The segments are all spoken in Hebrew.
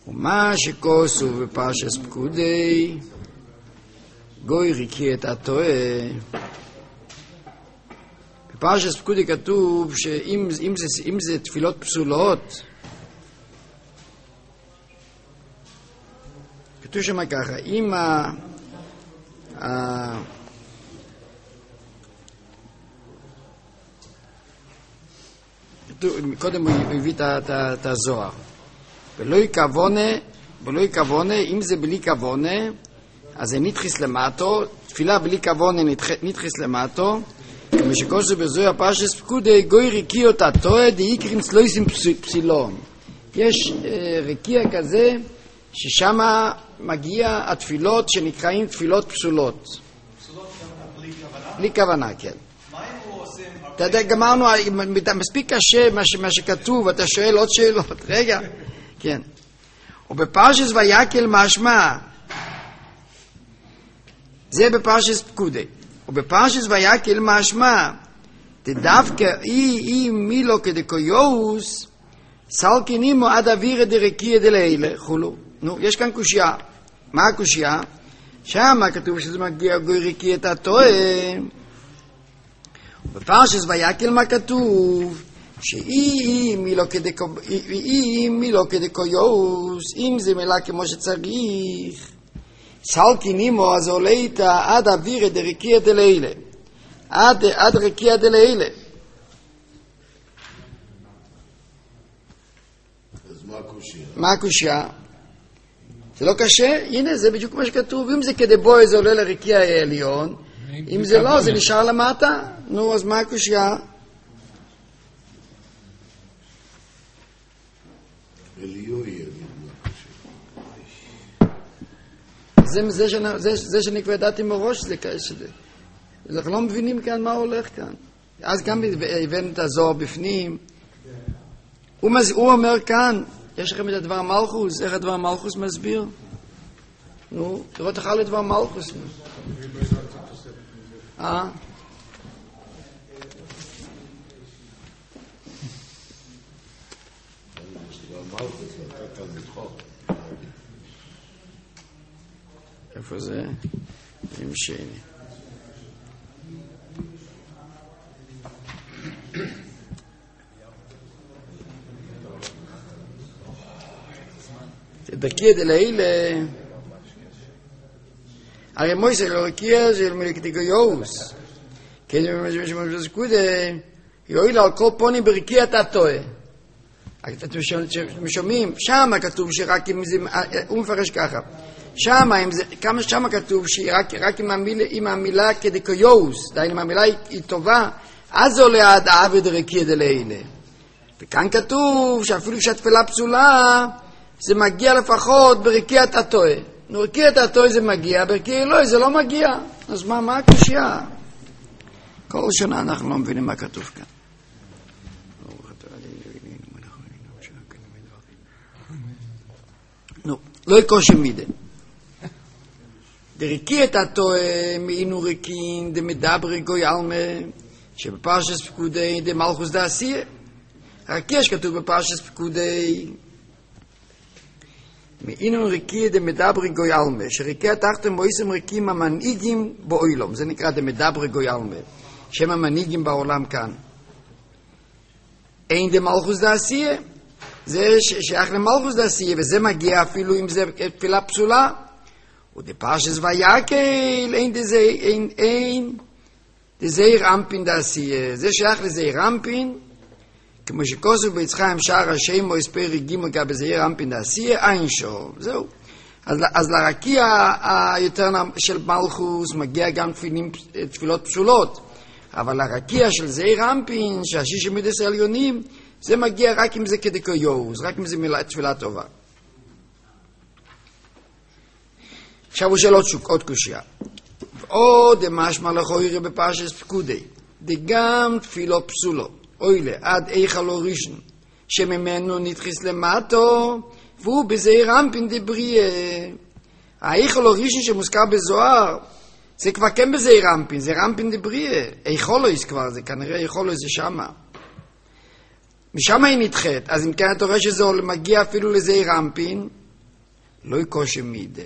ומה שכוסו בפרשס פקודי, גוי ריקי את הטועה. בפרשס פקודי כתוב שאם זה תפילות פסולות, כתוב שם ככה, אם קודם הוא הביא את הזוהר. ולא יכוונה, אם זה בלי כוונה, אז זה נתחיס למטו, תפילה בלי כוונה נתחיס למטו, כמו שכוסו בזוהר פרשס פקודי, גוי ריקי אותה טועה, דאיקרים סלויסים פסילון. יש רקיע כזה, ששם מגיע התפילות שנקראים תפילות פסולות. פסולות בלי כוונה? בלי כוונה, כן. מה אם הוא עושה... אתה יודע, גמרנו, מספיק קשה מה שכתוב, אתה שואל עוד שאלות, רגע, כן. ובפרשס ויקל משמע, זה בפרשס פקודי. ובפרשס ויקל משמע, דווקא אי מילו כדקויוס, סלקינימו עד אווירא דרקיע דלילה, חולו. נו, יש כאן קושיה. מה הקושיה? שם כתוב שזה מגיע גוי רקיע את הטועה. בפרשס ויקל מה כתוב? שאי מילו כדקויוס, אם זה מילה כמו שצריך, סלקינימו, אז עולה איתה עד אווירא דרקיע דלילה. עד רקיע דלילה. אז מה הקושיה? מה הקושיה? זה לא קשה? הנה, זה בדיוק מה שכתוב. אם זה כדבוי, זה עולה לרקיע העליון. אם זה לא, זה נשאר למטה. נו, אז מה הקושיה? זה שאני כבר ידעתי מראש שזה קשה. אנחנו לא מבינים כאן מה הולך כאן. אז גם הבאנו את הזוהר בפנים. הוא אומר כאן, יש לכם את הדבר מלכוס, איך הדבר מלכוס מסביר? נו, תראו תחל לדבר מלכוס. איפה זה? עם שני. דרקיע דלילה, הרי מויסה לא רקיע של מלכתיקויוס, כן, יועיל על כל פונים ברקיע אתה טועה. אתם שומעים, שם כתוב שרק אם זה, הוא מפרש ככה, שם כתוב שרק עם המילה כדקויוס, דהיינו אם המילה היא טובה, אז עולה עד העבד רקיע דלילה. וכאן כתוב שאפילו שהתפילה פסולה, זה מגיע לפחות ברקיע אתה טועה. נו, רקיע אתה טועה זה מגיע, ברקיע אלוהי זה לא מגיע. אז מה הקושיה? כל שנה אנחנו לא מבינים מה כתוב כאן. נו, לא יקושי מידה. דרקיע אתה טועה מאינו ריקין דמדברי גוי אלמה, שבפרשס פקודי דמלכוס דעשייה. רקיע שכתוב בפרשס פקודי, מאינו רקיע דמדברי גוי אלמה, שרקיע תחתם מויסם ריקים המנהיגים באוילום, זה נקרא דמדברי גוי אלמה, שם המנהיגים בעולם כאן. אין דמלכוס דעשייה, זה שייך למלכוס דעשייה, וזה מגיע אפילו אם זה תפילה פסולה. ודפרשס ויקל, אין דזעיר אמפין דעשייה, זה שייך לזעיר אמפין, כמו שכוסו ביצחיים שער השם או הספר גימו גבי זעיר אמפין דעשייה, אין שוב, זהו. אז לרקיע היותר של מלכוס מגיע גם תפילות פסולות, אבל לרקיע של זעיר אמפין, שהשישה מידס העליונים, זה מגיע רק אם זה כדקויוס, רק אם זה תפילה טובה. עכשיו הוא שאל עוד קושיה. עוד משמע לכוירי בפרשס פקודי, דגם תפילות פסולות, אוילה, עד איכה לא ראשון, שממנו נתחיס למטו, והוא בזעיר אמפין דבריה. האיכה לא ראשון שמוזכר בזוהר, זה כבר כן בזעיר אמפין, זה אמפין דבריה. איכה לא יש כבר, זה כנראה איכה לא זה שמה. משם היא נדחת, אז אם כן אתה רואה שזה מגיע אפילו לזעיר אמפין, לא יקושי מידה.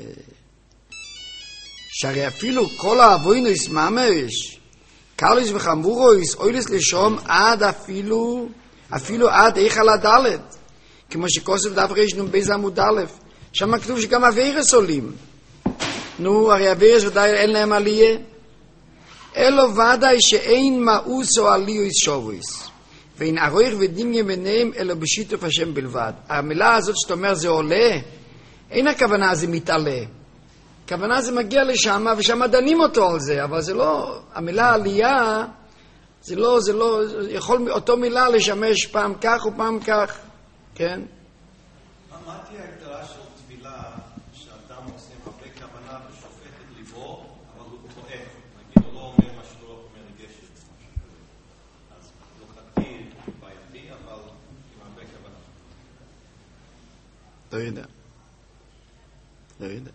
שהרי אפילו כל האבוינוס ממש, קלוס וחמורוס, אוילס לשום עד אפילו עד היכל הדלת. כמו שכוסף דף רש נום בייז עמוד א', שם כתוב שגם אבירס עולים. נו, הרי אבירס ודאי אין להם עלייה. אלו ודאי שאין מאוס או עליוס שובוס. ואין ארויך ודמיה ביניהם אלו בשיתוף השם בלבד. המילה הזאת שאתה אומר זה עולה, אין הכוונה זה מתעלה. הכוונה זה מגיע לשם ושם דנים אותו על זה, אבל זה לא, המילה עלייה, זה לא, יכול אותו מילה לשמש פעם כך ופעם כך, כן? מה תהיה ההגדרה של תפילה שאדם עושה הרבה כוונה ושופט את ליבו, אבל הוא טועה? נגיד, הוא לא אומר מה שלא אומר גשת. אז לא חטאי, בעייתי, אבל עם הרבה כוונה. לא יודע.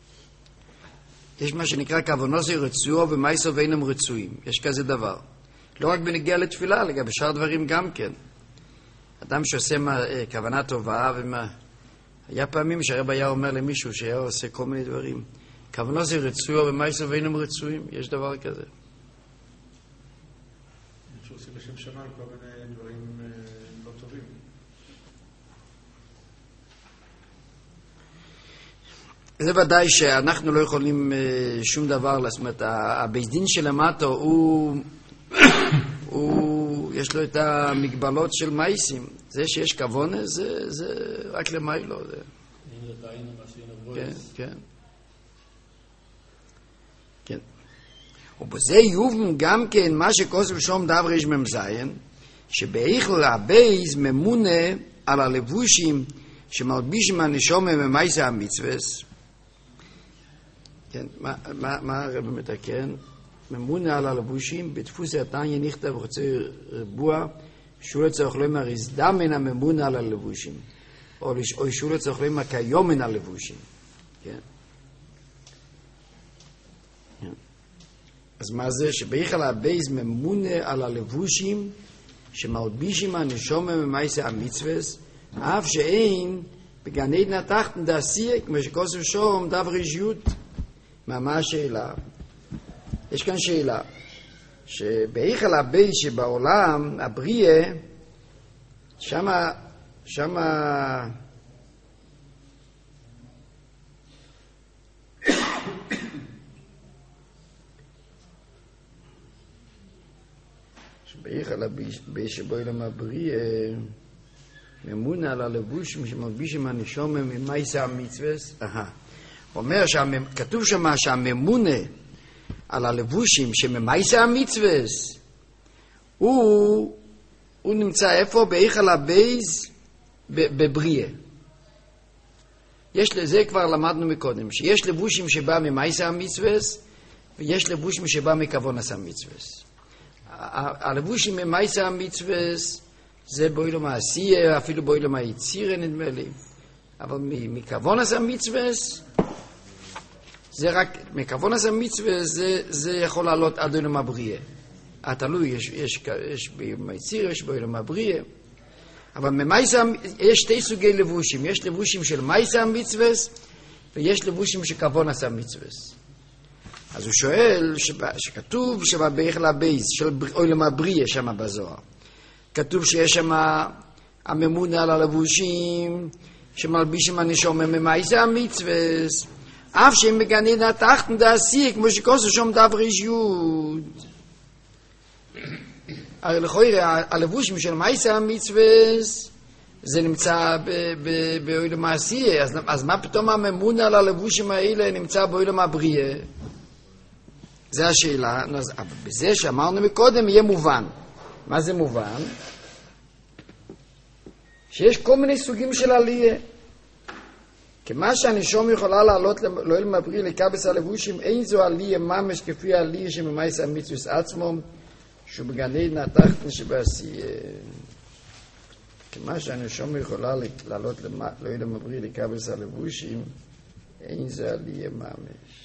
יש מה שנקרא כוונוסי רצוו ומייסו ואינם רצויים. יש כזה דבר. לא רק בנגיע לתפילה, לגבי שאר דברים גם כן. אדם שעושה כוונה טובה, היה פעמים שהרב היה אומר למישהו שהיה עושה כל מיני דברים. כוונוסי רצוו ומייסו ואינם רצויים. יש דבר כזה. שעושים בשם שמיים כל מיני דברים לא טובים. זה ודאי שאנחנו לא יכולים שום דבר, זאת אומרת, הבית דין שלמטו יש לו את המגבלות של מייסים. זה שיש כוונה, זה רק למיילו. כן. ובזה יובן גם כן מה שכוסף שום דבר יש ממזיין, שבאיכל הבייז ממונה על הלבושים שמלבישים הנשומה ממייסה המצווס. כן, מה הרב מתקן? ממונה על הלבושים, בתפוס התניה נכתב רוצה רבוע, שהוא לצורך לומר הזדמן הממונה על הלבושים, או שהוא לצורך לומר כיומן הלבושים. כן. אז מה זה? שבאיכל הבייז ממונה על הלבושים שמלבישים הנשומה ממייסה המצווס, אף שאין בגן עדן התחתן דעשייה, כמו שכוסף שום דבר אישיות. מה השאלה? יש כאן שאלה, שבאיכל הבייס שבעולם, הבריאה, שמה שבאיכל הבייס שבעולם הבריאה, ממונה על הלבושים שמלבישים הנשומה ממייסה המצווס. אומר כתוב שם שהממונה על הלבושים שממייסה המצווס הוא נמצא איפה? באיכל הבייס בבריאה. יש לזה כבר למדנו מקודם, שיש לבושים שבא ממייסה המצווס ויש לבושים שבא מכוונס המצווס. הלבושים ממייסה המצווס זה באילום העשייה, אפילו באילום היצירה נדמה לי, אבל מכוונס המצווס זה רק, מכוונס המצווה זה יכול לעלות עד עולם הבריאה. תלוי, יש באילום היצירה, יש באילום הבריאה. אבל ממייסה, יש שתי סוגי לבושים. יש לבושים של מייסה המצווה, ויש לבושים של כוונס המצווה. אז הוא שואל, שכתוב שבאיכל הבייס, של עולם הבריאה שם בזוהר. כתוב שיש שם הממונה על הלבושים, שמלבישים הנשומה ממייסה המצווה, אף שהם בגן עדן התחתן דעשייה, כמו שכוסף שום דבר אישיות. הרי לכאורה, הלבושים של מייסה המצווה, זה נמצא בעולם העשייה, אז מה פתאום הממונה על הלבושים האלה נמצא בעולם הבריאה? זה השאלה. בזה שאמרנו מקודם יהיה מובן. מה זה מובן? שיש כל מיני סוגים של עלייה. כמה שהנשום יכולה לעלות לעולם הבריאה לקבץ הלבושים, אין זו עלייה ממש כפי העלייה שממייסה המצווס עצמו, שהוא בגן עדן התחתן שבעשייה. כמה שהנשום יכולה לעלות לעולם הבריאה לקבץ הלבושים, אין זו עלייה ממש.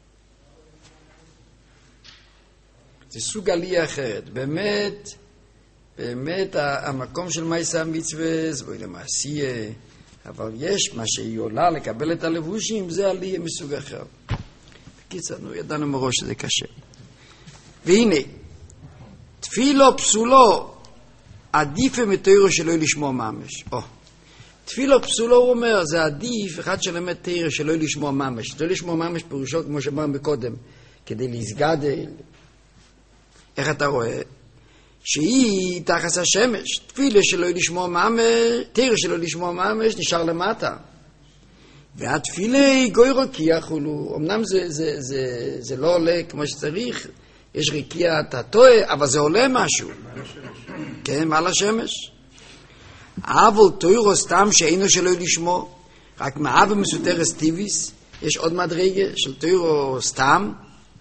זה סוג עלייה אחרת. באמת, באמת המקום של מייסה המצווה זה בואי למעשייה, אבל יש מה שהיא עולה לקבל את הלבושים, זה עלייה מסוג אחר. בקיצר, ידענו מראש שזה קשה. והנה, תפילו פסולו עדיף מתירו שלא לשמוע ממש. תפילו פסולו הוא אומר, זה עדיף אחד שלמד תירו שלא לשמוע ממש. לא לשמוע ממש פירושו כמו שאמרנו מקודם, כדי להסגדל. איך אתה רואה? שהיא תחת השמש. תפילה שלא לשמוע ממש, תירו שלא לשמוע ממש נשאר למטה. והתפילה גוי רקיע חולו. אמנם זה לא עולה כמו שצריך, יש רקיע אתה טועה, אבל זה עולה משהו. כן, מעל השמש. אבל תוירו סתם שאינו שלא לשמוע, רק מאב מסותרס טיביס, יש עוד מדרגה של תוירו סתם,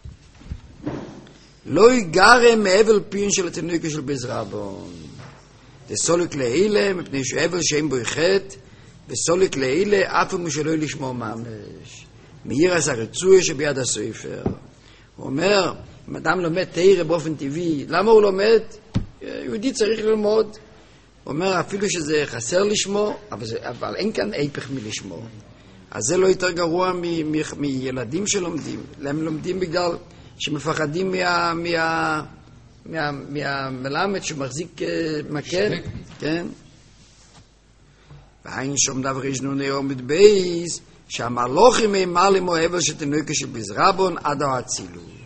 לא יגרם מאבל פיון של התינוקה של בזרבון. זה סולק לאילה, מפני שאבל שאין בו חטא, וסולק לאילה, אף הוא שלא לשמוע ממש. מאירס הרצוי שביד הסופר. הוא אומר, אם אדם לומד תירה באופן טבעי, למה הוא לומד? יהודי צריך ללמוד. הוא אומר, אפילו שזה חסר לשמוע, אבל אין כאן היפך מלשמוע. אז זה לא יותר גרוע מילדים שלומדים. הם לומדים בגלל שמפחדים מהמלמד שמחזיק מקל. כן? ואין שום דבר ישנו נעומד בייס, שהמלוכים הם מעלים או אבל שתינוקה של בזרבון עד האצילוס.